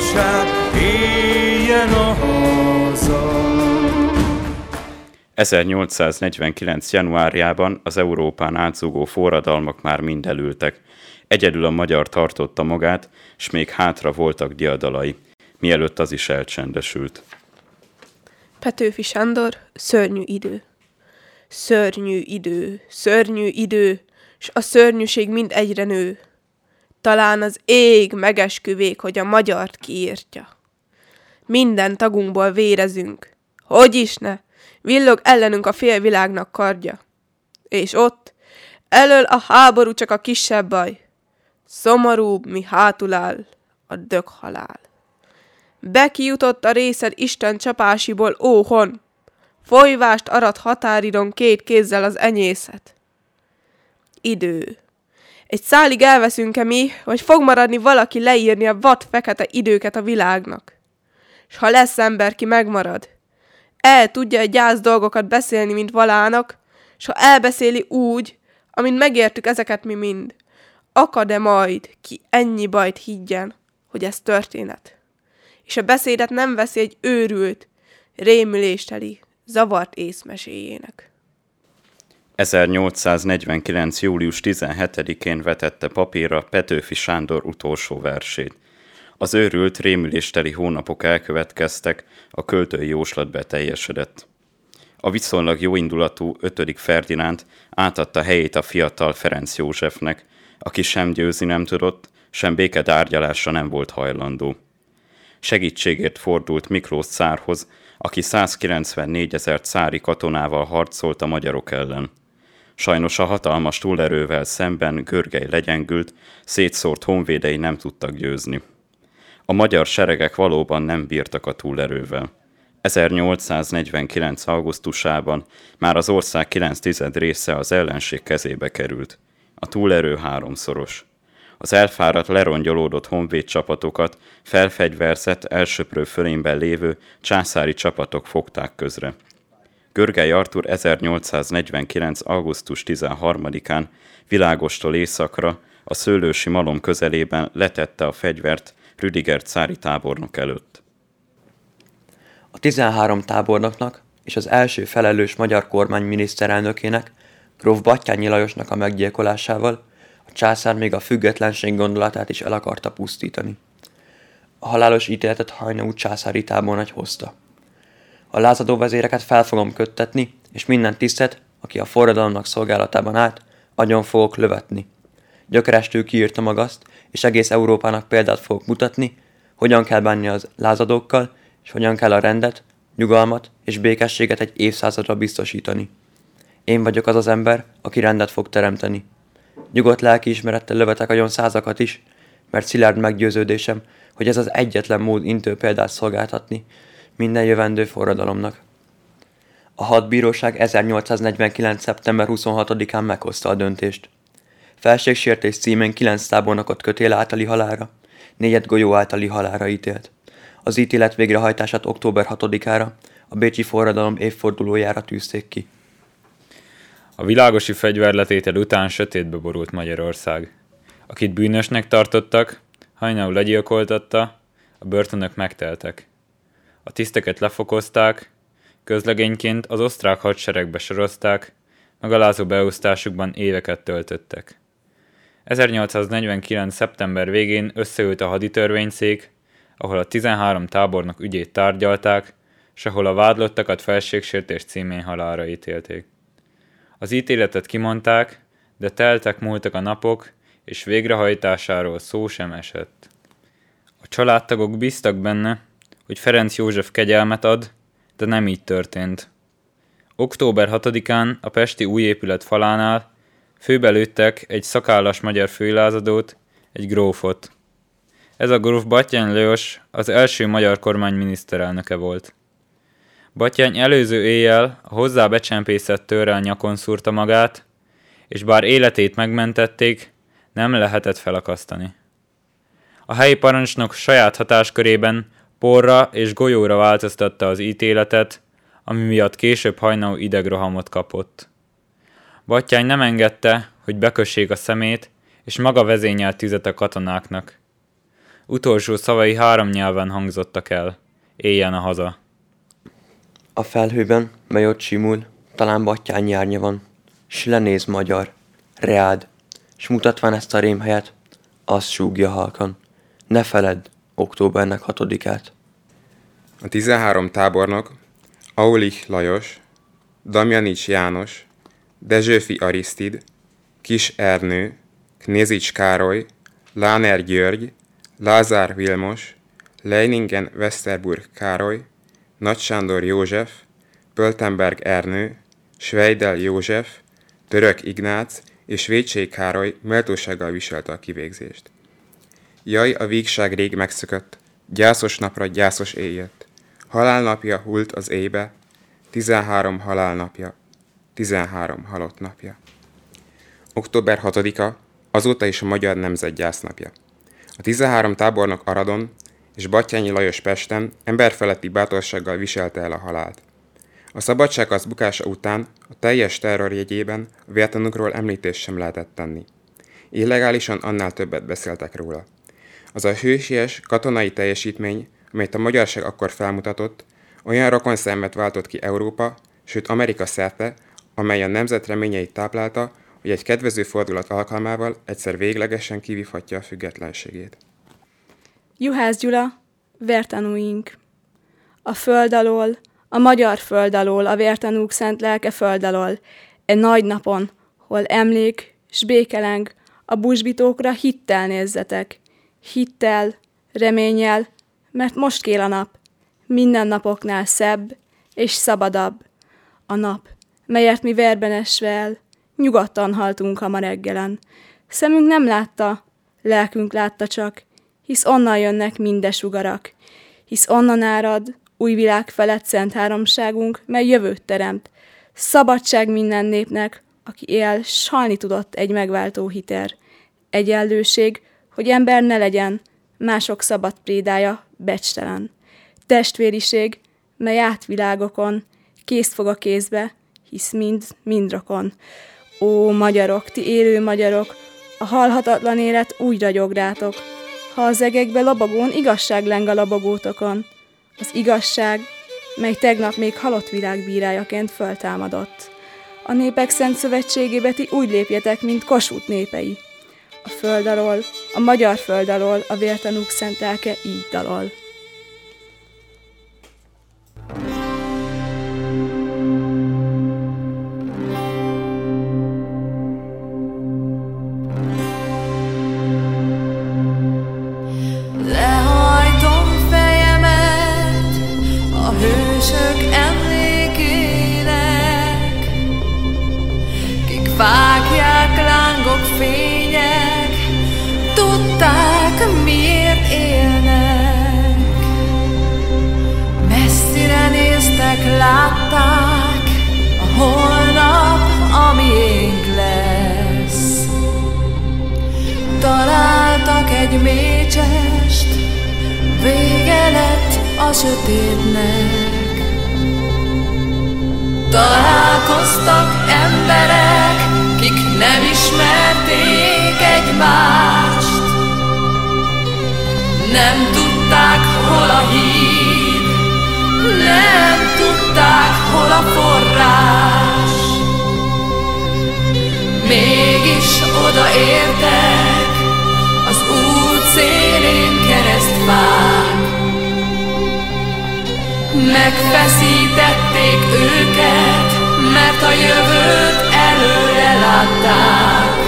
szabadság éljen a haza. 1849. januárjában az Európán átszúgó forradalmak már mind elültek. Egyedül a magyar tartotta magát, s még hátra voltak diadalai, mielőtt az is elcsendesült. Petőfi Sándor, szörnyű idő. Szörnyű idő, szörnyű idő, s a szörnyűség mind egyre nő. Talán az ég megesküvék, hogy a magyart kiírtja. Minden tagunkból vérezünk. Hogy is ne? Villog ellenünk a félvilágnak kardja. És ott, elől a háború csak a kisebb baj. Szomorúbb, mi hátul áll, a döghalál. Bekijutott a részed Isten csapásiból, ó hon! Folyvást arat határidon két kézzel az enyészet. Idő. Egy szálig elveszünk-e mi, vagy fog maradni valaki leírni a vad fekete időket a világnak? S ha lesz ember, ki megmarad, el tudja egy gyász dolgokat beszélni, mint valának, s ha elbeszéli úgy, amint megértük ezeket mi mind, akad-e majd, ki ennyi bajt higgyen, hogy ez történet? És a beszédet nem veszi egy őrült, rémülésteli, zavart észmeséjének. 1849. július 17-én vetette papírra Petőfi Sándor utolsó versét. Az őrült, rémülésteli hónapok elkövetkeztek, a költői jóslat beteljesedett. A viszonylag jóindulatú 5. Ferdinánd átadta helyét a fiatal Ferenc Józsefnek, aki sem győzni nem tudott, sem békedárgyalásra nem volt hajlandó. Segítségért fordult Miklós cárhoz, aki 194 000 cári katonával harcolt a magyarok ellen. Sajnos a hatalmas túlerővel szemben Görgely legyengült, szétszórt honvédei nem tudtak győzni. A magyar seregek valóban nem bírtak a túlerővel. 1849. augusztusában már az ország 9/10 része az ellenség kezébe került. A túlerő háromszoros. Az elfáradt, lerongyolódott honvéd csapatokat felfegyverzett, elsöprő fölényben lévő császári csapatok fogták közre. Görgely Artúr 1849. augusztus 13-án világostól északra a Szőlősi Malom közelében letette a fegyvert Rüdiger cári tábornok előtt. A 13 tábornoknak és az első felelős magyar kormány miniszterelnökének, gróf Batthyány Lajosnak a meggyilkolásával a császár még a függetlenség gondolatát is el akarta pusztítani. A halálos ítéletet Haynau császári tábornagy hozta. A lázadó vezéreket fel fogom köttetni, és minden tisztet, aki a forradalomnak szolgálatában állt, agyon fogok lövetni. Gyökerestül kiírta magaszt, és egész Európának példát fogok mutatni, hogyan kell bánni az lázadókkal, és hogyan kell a rendet, nyugalmat és békességet egy évszázadra biztosítani. Én vagyok az az ember, aki rendet fog teremteni. Nyugodt lelkiismerettel lövetek agyon százakat is, mert szilárd meggyőződésem, hogy ez az egyetlen mód intő példát szolgáltatni minden jövendő forradalomnak. A hadbíróság 1849. szeptember 26-án meghozta a döntést. Felségsértés címén 9 tábornokot kötél általi halálra, 4 golyó általi halálra ítélt. Az ítélet végrehajtását október 6-ára, a bécsi forradalom évfordulójára tűzték ki. A világosi fegyverletétel után sötétbe borult Magyarország. Akit bűnösnek tartottak, Haynau legyilkoltatta, a börtönök megteltek. A tiszteket lefokozták, közlegényként az osztrák hadseregbe sorozták, megalázó beosztásukban éveket töltöttek. 1849. szeptember végén összeült a haditörvényszék, ahol a 13 tábornok ügyét tárgyalták, s ahol a vádlottakat felségsértés címén halálra ítélték. Az ítéletet kimondták, de teltek-múltak a napok, és végrehajtásáról szó sem esett. A családtagok bíztak benne, hogy Ferenc József kegyelmet ad, de nem így történt. Október 6-án a pesti újépület falánál főbe lőttek egy szakállas magyar főlázadót, egy grófot. Ez a gróf Batthyány Lajos az első magyar kormány miniszterelnöke volt. Batthyány előző éjjel a hozzá becsempészett tőrrel nyakon szúrta magát, és bár életét megmentették, nem lehetett felakasztani. A helyi parancsnok saját hatáskörében porra és golyóra változtatta az ítéletet, ami miatt később Haynau idegrohamot kapott. Batthyány nem engedte, hogy bekössék a szemét, és maga vezényelt tüzet a katonáknak. Utolsó szavai 3 nyelven hangzottak el. Éljen a haza. A felhőben, mely ott simul, talán Battyányi árnya van, s lenéz magyar, reád, s mutatván ezt a rémhelyet, azt súgja halkan. Ne feledd októbernek 6-át. A 13 tábornok, Aulich Lajos, Damjanics János, Dezsőfi Arisztid, Kis Ernő, Knézics Károly, Láner György, Lázár Vilmos, Leiningen Westerburg Károly, Nagy Sándor József, Pöltenberg Ernő, Schweidel József, Török Ignác és Vécsey Károly méltósággal viselte a kivégzést. Jaj, a vígság rég megszökött, gyászos napra gyászos éj jött. Halálnapja hult az éjbe, 13 halálnapja, 13 halott napja. Október 6-a azóta is a magyar nemzet gyásznapja. A 13 tábornok Aradon és Battyányi Lajos Pesten emberfeletti bátorsággal viselte el a halált. A szabadságharc bukása után a teljes terror jegyében a vértanúkról említést sem lehetett tenni. Illegálisan annál többet beszéltek róla. Az a hősies katonai teljesítmény, amelyet a magyarság akkor felmutatott, olyan rokonszenvet váltott ki Európa, sőt Amerika szerte, amely a nemzet reményeit táplálta, hogy egy kedvező fordulat alkalmával egyszer véglegesen kivívhatja a függetlenségét. Juhász Gyula, vértanúink. A föld alól, a magyar föld alól, a vértanúk szent lelke föld alól, egy nagy napon, hol emlék s békeleng, a busbitókra hittel nézzetek. Hittel, reménnyel, mert most kél a nap, minden napoknál szebb és szabadabb. A nap, melyet mi vérben esve el, nyugodtan haltunk a ma reggelen. Szemünk nem látta, lelkünk látta csak, hisz onnan jönnek mindes sugarak. Hisz onnan árad, új világ felett szent háromságunk, mely jövőt teremt. Szabadság minden népnek, aki él, s halni tudott egy megváltó hiter. Egyenlőség, hogy ember ne legyen, mások szabad prédája becstelen. Testvériség, mely átvilágokon, kézt fog a kézbe, hisz mind rokon. Ó, magyarok, ti élő magyarok, a halhatatlan élet úgy ragyog rátok, ha az egekbe lobogón igazság leng a lobogótokon. Az igazság, mely tegnap még halott világ bírájaként föltámadott. A népek szent szövetségébe ti úgy lépjetek, mint Kossuth népei. A föld alól, a magyar föld alól, a vértanúk szent lelke így dalol. Lehajtom fejemet a hősök emlékének, kik vágják lángok fények, tudták, miért élnek. Messzire néztek, látták, a holnap, amiénk lesz. Találtak egy mécsest, vége lett a sötétnek. Találkoztak emberek, kik nem ismerték egymást. Nem tudták, hol a híd, nem tudták, hol a forrás. Mégis odaértek az út szélén keresztfák. Megfeszítették őket, mert a jövőt előre látták.